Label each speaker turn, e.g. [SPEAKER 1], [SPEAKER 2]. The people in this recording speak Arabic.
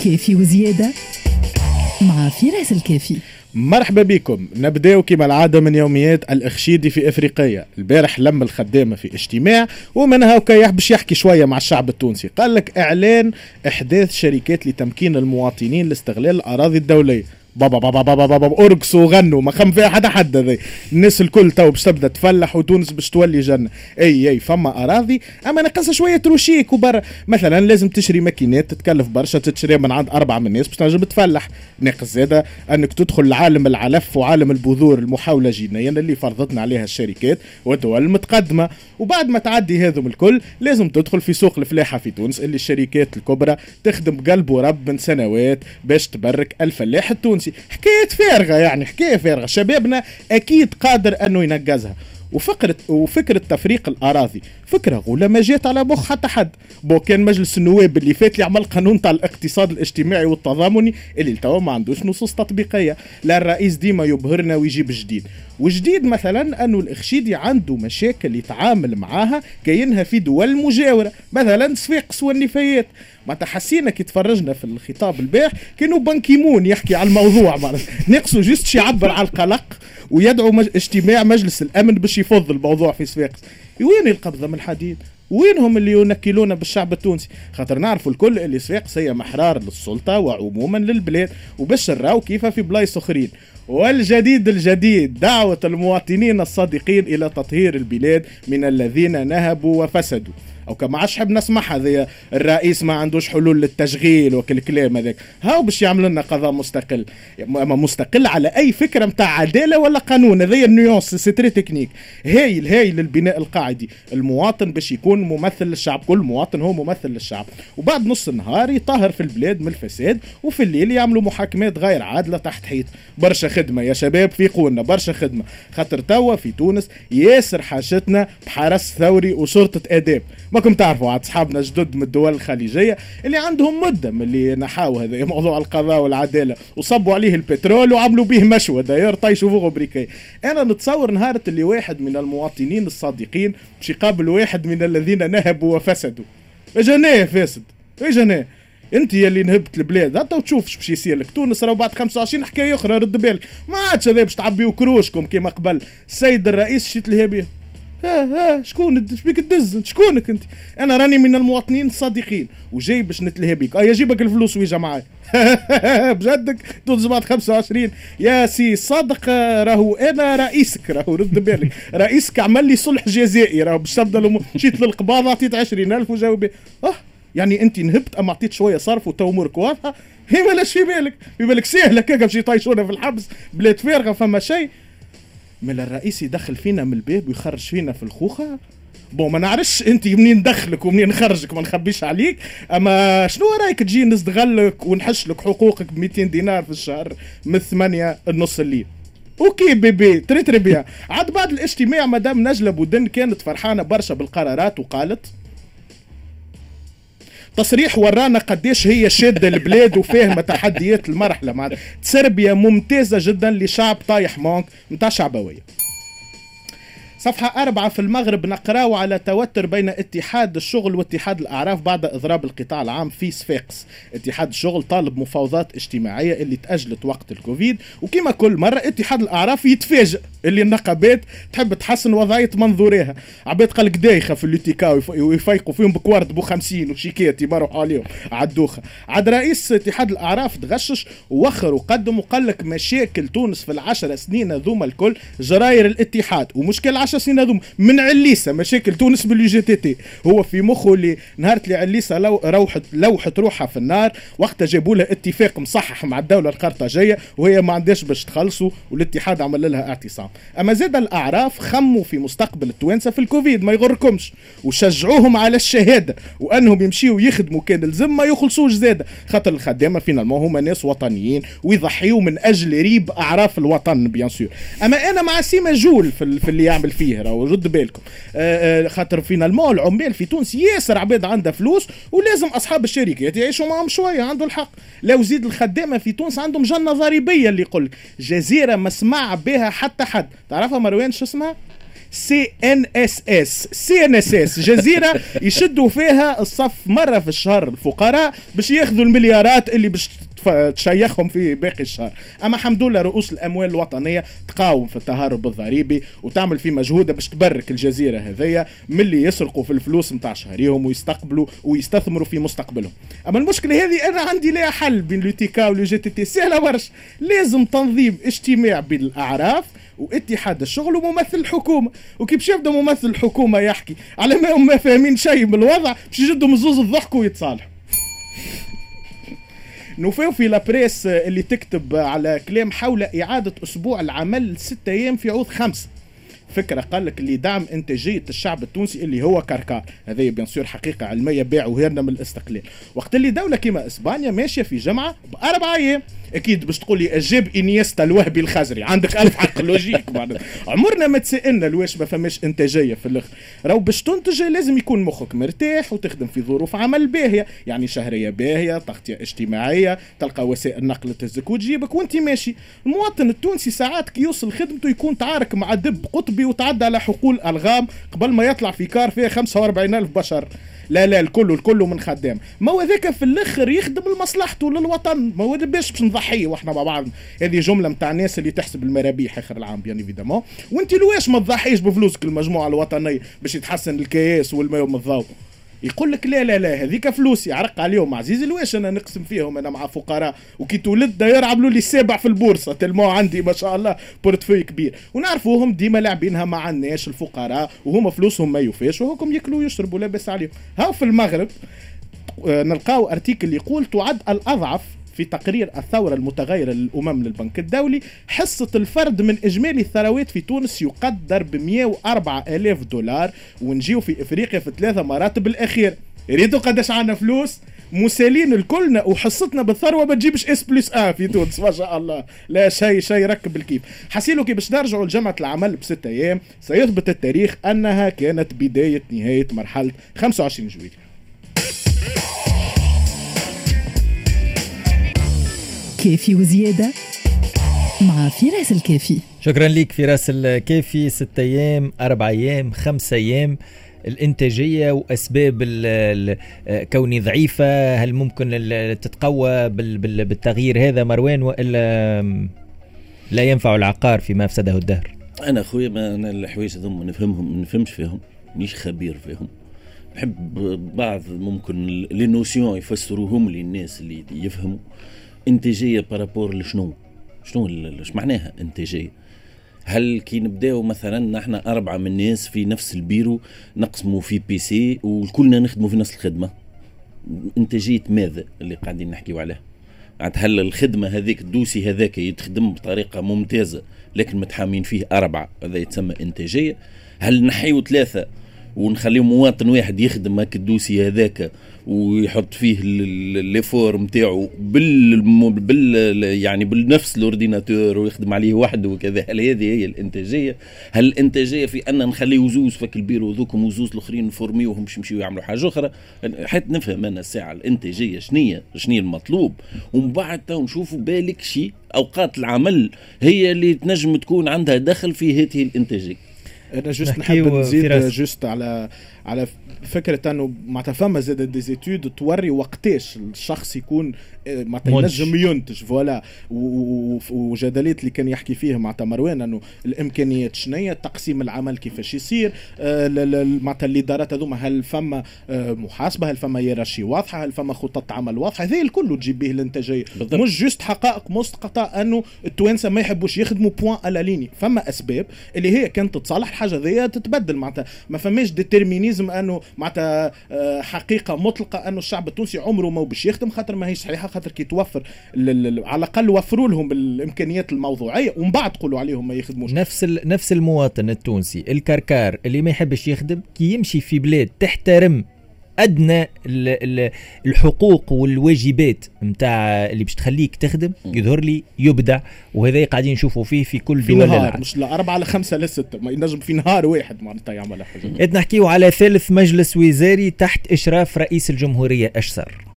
[SPEAKER 1] كافي وزيادة مع فراس الكافي.
[SPEAKER 2] مرحبا بكم. نبداو كما العادة من يوميات الإخشيدي في إفريقيا. البارح لم الخدامة في اجتماع ومنها وكا باش يحكي شوية مع الشعب التونسي. قال لك إعلان إحداث شركات لتمكين المواطنين لاستغلال الأراضي الدولية. بابا بابا بابا بابا ارقصوا وغنوا ما خم فيها حد ذي. الناس الكل تو باش تبدا تفلح وتونس باش تولي جنة. اي فما اراضي اما ناقصها شويه تروشيك وبرا. مثلا لازم تشري ماكينات تتكلف برشا، تشريها من عند 4 من الناس باش تنجم تفلح. ناقص زاده انك تدخل لعالم العلف وعالم البذور، المحاوله جينيا اللي فرضتنا عليها الشركات والدول المتقدمه. وبعد ما تعدي هذم الكل لازم تدخل في سوق الفلاحه في تونس اللي الشركات الكبرى تخدم بقلب ورب من سنوات باش تبرك الفلاح التونسي. حكاية فارغة، يعني حكاية فارغة. شبابنا أكيد قادر أنه ينجزها. وفكرة تفريق الأراضي فكرة غولة ما جات على مخ حتى حد. كان مجلس النواب اللي فات اللي عمل قانون تاع الاقتصاد الاجتماعي والتضامني اللي التوا ما عندوش نصوص تطبيقية. لا الرئيس ديما يبهرنا ويجيب جديد. وجديد مثلا أنه الإخشيدي عنده مشاكل يتعامل معاها كاينها في دول مجاورة، مثلا صفاقس والنفايات. ما تحسينا كي تفرجنا في الخطاب البارح كانوا بنكيمون يحكي على الموضوع، نقصوا جست يعبر على القلق ويدعو اجتماع مجلس الأمن باش يفض الموضوع في صفاقس. وين القبضة من الحديد؟ وينهم اللي ينكلون بالشعب التونسي؟ خاطر نعرفوا الكل اللي صفاقس هي محرار للسلطة وعموما للبلاد، وباش نراو كيف في بلايص اخرين. والجديد دعوة المواطنين الصادقين إلى تطهير البلاد من الذين نهبوا وفسدوا. او كما عادش حب نسمعها هذه. الرئيس ما عندوش حلول للتشغيل وكل الكلام هذاك. هاو باش يعمل لنا قضاء مستقل، اما مستقل على اي فكره نتاع عداله ولا قانون. هذه النيونس سي تري تكنيك. هايل للبناء القاعدي. المواطن باش يكون ممثل للشعب، كل مواطن هو ممثل للشعب. وبعد نص النهار يطهر في البلاد من الفساد، وفي الليل يعملوا محاكمات غير عادله تحت حيط. برشا خدمه يا شباب، فيقوا لنا برشا خدمه. خاطر توا في تونس ياسر حاجتنا بحرس ثوري وشرطه اداب. ماكم تعرفوا عاد صحابنا جدد من الدول الخليجيه اللي عندهم مده من اللي نحاو هذا موضوع القضاء والعداله وصبوا عليه البترول وعملوا به مشوى. داير طيشوا فوق بريكي. انا نتصور نهار اللي واحد من المواطنين الصادقين باش يقابل واحد من الذين نهبوا وفسدوا. اجانيه فاسد، اجانيه انت يلي نهبت البلاد. انت وتشوف باش يصير لك. تونس راه بعد 25 حكايه اخرى. رد بالك ما عادش هذا باش تعبيو كروشكم كيما قبل. السيد الرئيس شيت الهبيه. شكون بيك تدز؟ شكونك انت؟ انا راني من المواطنين الصادقين وجاي باش نتلهي بيك. يجيبك الفلوس ويجا معاي. بجدك تونس بعد 25 يا سي صادق. راهو انا رئيسك، راهو رد بالك. رئيسك عمل لي صلح جزائي، راهو باش تبدا مشيت للقباضه عطيت 20,000 وجاوب. يعني انت نهبت اما عطيت شويه صرف وتومرك واضحه. هي مالاش في بالك سهله كاكا باش يطيشونا في الحبس بلاد فارغه فما شيء. من الرئيس يدخل فينا من الباب ويخرج فينا في الخوخه. ما نعرفش انت منين ندخلك ومنين نخرجك، ما نخبيش عليك. اما شنو رايك تجي نستغلك ونحش لك حقوقك ب 200 دينار في الشهر من 8 النص الليل؟ اوكي بيبي تري بيان. عاد بعد الاجتماع مدام نجلة بودن كانت فرحانه برشا بالقرارات وقالت تصريح ورانا قديش هي شادة البلاد وفاهمة تحديات المرحلة. مع تربية ممتازة جدا لشعب طايح مونك متاع شعبوية. صفحة 4 في المغرب نقراو على توتر بين اتحاد الشغل واتحاد الأعراف بعد إضراب القطاع العام في صفاقس. اتحاد الشغل طالب مفاوضات اجتماعية اللي تأجلت وقت الكوفيد، وكما كل مرة اتحاد الأعراف يتفاجئ اللي النقابات تحب تحسن وضعية منظوريها. عباد قالك دايخة في اللوتيكا ويفيقوا فيهم بكوارد ب50 وشيكات يمرحوا عليهم عالدوخة. عاد رئيس اتحاد الأعراف تغشش ووخر وقدم وقال لك مشاكل تونس في ال10 سنين ذوما الكل جراير الاتحاد، ومشكل 10 سنين هذوم من عليسة مشاكل تونس باليو جي تي تي. هو في مخه اللي نهار اللي عليسة لوحت روحها في النار وقتها جابوا لها اتفاق مصحح مع الدولة القرطاجية وهي ما عندهاش باش تخلصوا والاتحاد عمل لها اعتصام. اما زاد الاعراف خموا في مستقبل التوانسه في الكوفيد ما يغركمش وشجعوهم على الشهاده وانهم يمشيوا يخدموا كان الزم ما يخلصوش زاده. خاطر الخدامه فينا هما ناس وطنيين ويضحيوا من اجل ريب اعراف الوطن بيان سور. اما انا مع سيما جول في اللي يعمل فيه راهو رد بالكم. خاطر فينا العمال في تونس ياسر عباد عندها فلوس ولازم اصحاب الشركات يعيشوا معهم شويه. عنده الحق. لو زيد الخدامه في تونس عندهم جنه ضريبيه اللي يقول جزيره مسمع بها حتى حد. تعرفها مروان شو اسمها؟ CNSS جزيرة يشدوا فيها الصف مرة في الشهر الفقراء باش ياخذوا المليارات اللي باش تشيخهم في باقي الشهر. اما الحمد لله رؤوس الاموال الوطنيه تقاوم في التهرب الضريبي وتعمل في مجهودها باش تبرك الجزيره هذيا من اللي يسرقوا في الفلوس نتاع شهريهم ويستقبلوا ويستثمروا في مستقبلهم. اما المشكله هذه انا عندي لها حل بين لوتيكا ولو GTT سهله برشا. لازم تنظيم اجتماع بين الاعراف واتحاد الشغل وممثل الحكومه، وكي باش يبدا ممثل الحكومه يحكي على ما هم فاهمين شيء من الوضع باش يجدوا مزوز الضحك ويتصالحوا. نوفيو في لابريس اللي تكتب على كلام حول إعادة أسبوع العمل 6 أيام في عوض 5. فكرة قال لك اللي دعم إنتاجية الشعب التونسي اللي هو كركار. هذه بيانسور حقيقة علمية باع وهرنا من الاستقلال. وقت اللي دولة كما إسبانيا ماشية في جمعة ب4 أيام. أكيد باش تقول لي أجاب إنيستا الوهبي الخزري، عندك ألف حق لوجيك. عمرنا ما تسألنا لواش ما فماش إنتاجية في الآخر. راهو باش تنتج لازم يكون مخك مرتاح وتخدم في ظروف عمل باهية، يعني شهرية باهية، تغطية اجتماعية، تلقى وسائل نقل تهزك وتجيبك وانت ماشي. المواطن التونسي ساعات كي يوصل خدمته يكون تعارك مع دب قطبي وتعدى على حقول ألغام قبل ما يطلع في كار فيها 45,000 بشر. لا الكل من خدام. ما هو ذاك في الاخر يخدم لمصلحته للوطن، ما هو باش نضحيه واحنا مع بعض. هذه جمله نتاع الناس اللي تحسب المرابيح اخر العام بيان ايفيدامون. وانت لواش ما تضحيش بفلوسك المجموعه الوطنيه باش يتحسن الكياس والماء والضوء؟ يقول لك لا هذيك فلوسي عرق عليهم عزيزي لواش انا نقسم فيهم انا مع فقراء وكي تولد داير عملوا لي 7 في البورصه تلمو عندي ما شاء الله بورتفوي كبير. ونعرفوهم ديما لاعبينها مع الناس الفقراء وهما فلوسهم ما يوفاش وهكم ياكلوا ويشربوا لاباس عليهم. هاو في المغرب نلقاو ارتيكل يقول تعد الاضعف في تقرير الثورة المتغيرة للأمم للبنك الدولي حصة الفرد من إجمالي الثروات في تونس يقدر ب104,000 دولار، ونجيو في إفريقيا في 3 مراتب الأخير. يريدوا قداش عنا فلوس مسالين الكلنا وحصتنا بالثروة ما تجيبش S+1 في تونس ما شاء الله. لا شيء ركب الكيف. حسيلو كي باش نرجعوا لجمعة العمل ب6 أيام سيثبت التاريخ أنها كانت بداية نهاية مرحلة 25 جويلية.
[SPEAKER 1] كافي وزيادة مع فراس الكافي.
[SPEAKER 3] شكرا لك فراس الكافي. 6 أيام 4 أيام 5 أيام الإنتاجية وأسباب كوني ضعيفة، هل ممكن تتقوى بالتغيير هذا مروان وإلا لا ينفع العقار فيما أفسده الدهر؟
[SPEAKER 4] أنا أخويا أنا الحوايج هذوما نفهمهم نفهمش فيهم، مش خبير فيهم. بحب بعض ممكن لي نوسيون يفسروهم للناس اللي يفهموا. انتاجيه بارابور لشنو ايش معناها انتاجيه؟ هل كي نبداو مثلا نحن 4 من الناس في نفس البيرو نقسموا في PC وكلنا نخدموا في نفس الخدمه، انتاجيه ماذا اللي قاعدين نحكيو عليها؟ هل الخدمه هذيك الدوسي هذاك يتخدم بطريقه ممتازه لكن متحامين فيه 4، هذا يتسمى انتاجيه؟ هل نحيو 3 ونخليه مواطن واحد يخدم هاك الدوسي هذاك ويحط فيه الليفور نتاعو يعني بالنفس الاورديناتور ويخدم عليه وحده وكذا؟ هل هذه هي الانتاجيه؟ هل الانتاجيه في ان نخليه وزوز فك البيرو ذوكم وزوز الاخرين نفورميوهم يمشيو يعملوا حاجه اخرى؟ حتى نفهم انا الساعه الانتاجيه شنية المطلوب، ومن بعد نشوفوا بالك شيء اوقات العمل هي اللي تنجم تكون عندها دخل في هذه الانتاجيه.
[SPEAKER 2] انا جست نحب نزيد جست على فكره انه ما تفهم زاد ديزيتود توري وقتاش الشخص يكون ما ينجم ينتج فوالا. وجدليت اللي كان يحكي فيه مع مروان انه الامكانيات شنية، تقسيم العمل كيفاش يصير، مع الادارات هذوما هل فما محاسبه، هل فما يراشي واضحه، هل فما خطط عمل واضحه، هذا الكل تجيب به الانتاجيه. مش جست حقائق مسقطه انه التوانسه ما يحبوش يخدموا بوان على ليني. فما اسباب اللي هي كانت تتصلح الحاجه ذي تتبدل، معناتها ما فماش ديترمينيزم انه معناتها حقيقه مطلقه انه الشعب التونسي عمره ما باش يخدم، خاطر ما هي صحيحه، خاطر كي توفر على الاقل وفروا لهم بالامكانيات الموضوعيه ومن بعد قولوا عليهم ما يخدموش.
[SPEAKER 3] نفس المواطن التونسي الكركار اللي ما يحبش يخدم كي يمشي في بلاد تحترم ادنى الحقوق والواجبات نتاع اللي باش تخليك تخدم يظهر لي يبدع. وهذا قاعدين نشوفوا فيه في كل دول العالم،
[SPEAKER 2] مش لا 4 ل 5 ل 6، ما ينجم في نهار واحد معناتها يعمل حاجه.
[SPEAKER 3] نحكيو على ثالث مجلس وزاري تحت اشراف رئيس الجمهوريه أشسر.